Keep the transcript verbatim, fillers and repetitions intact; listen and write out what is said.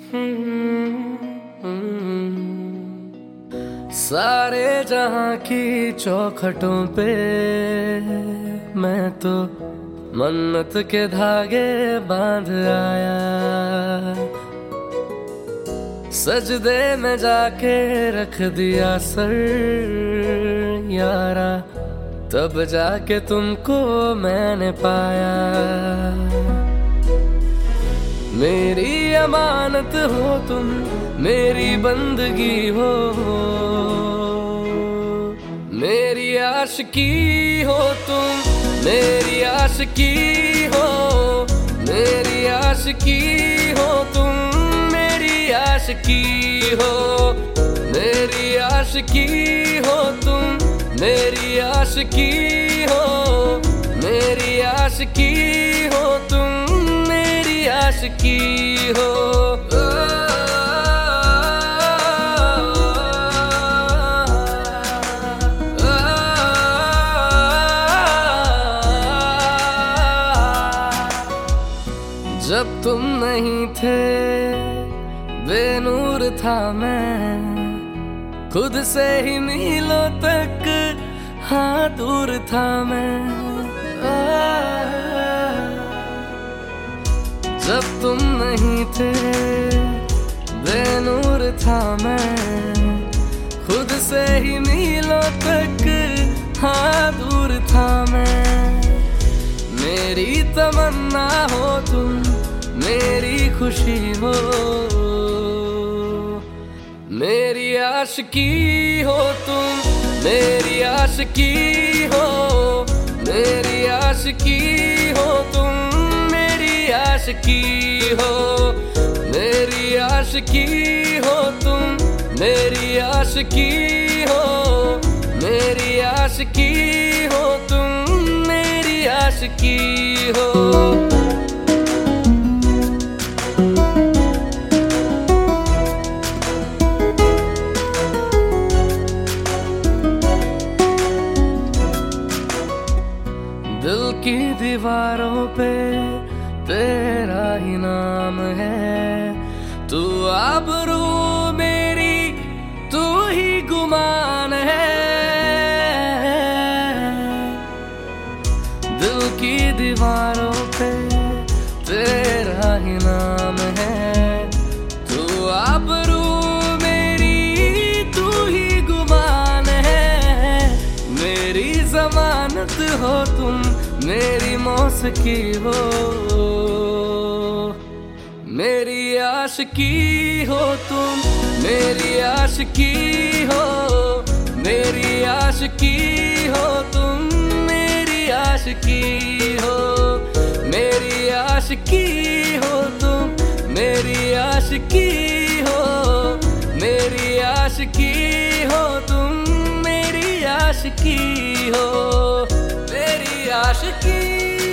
सारे जहां की चौखटों पे मैं तो मन्नत के धागे बांध आया। सजदे में जाके रख दिया सर यारा, तब जाके तुमको मैंने पाया। मेरी अमानत हो तुम, मेरी बंदगी हो, मेरी आशिकी हो तुम, मेरी आशिकी हो, मेरी आशिकी हो तुम, मेरी आशिकी हो, मेरी आशिकी हो तुम, मेरी आशिकी हो, मेरी आशिकी हो तुम, मेरी आशिकी हो। जब तुम नहीं थे बेनूर था मैं, खुद से ही मीलों तक हाँ दूर था मैं। जब तुम नहीं थे बेनूर था मैं, खुद से ही मीलों तक हाँ दूर था मैं। मेरी तमन्ना हो तुम, मेरी खुशी हो, मेरी आशिकी हो तुम, मेरी आशिकी हो, मेरी आशिकी हो तुम, मेरी आशिकी हो, मेरी आशिकी हो तुम, मेरी आशिकी हो, मेरी आशिकी हो तुम, मेरी आशिकी हो। दिल की दीवारों पे तेरा ही नाम है, तू आबरू मेरी, तू ही गुमान है। दिल की दीवारों पे तेरा ही नाम है, तू आबरू मेरी, तू ही गुमान है। मेरी जमानत हो तुम, मेरी मौसिकी हो, मेरी आशिकी हो तुम, मेरी आशिकी हो, मेरी आशिकी हो तुम, मेरी आशिकी हो, मेरी आशिकी हो तुम, मेरी आशिकी हो, मेरी आशिकी हो तुम, मेरी आशिकी हो, मेरी आशिकी।